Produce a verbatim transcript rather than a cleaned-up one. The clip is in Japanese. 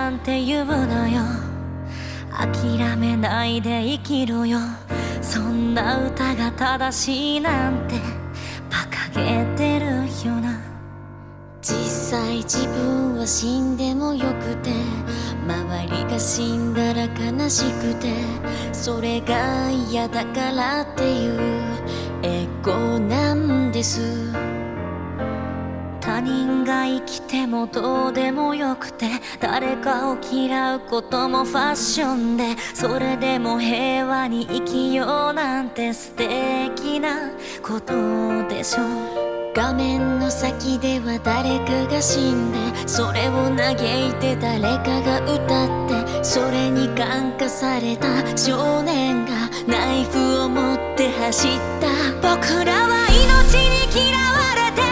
なんて言うのよ。諦めないで生きろよ。そんな歌が正しいなんて馬鹿げてるよな。 実際自分は死んでもよくて、周りが死んだら悲しくて、それが嫌だからっていうエゴなんです。 他人が生きてもどうでもよくて、誰かを嫌うこともファッションで、それでも平和に生きようなんて素敵なことでしょ。 画面の先では誰かが死んで、それを嘆いて誰かが歌って、それに感化された少年がナイフを持って走った。 僕らは命に嫌われて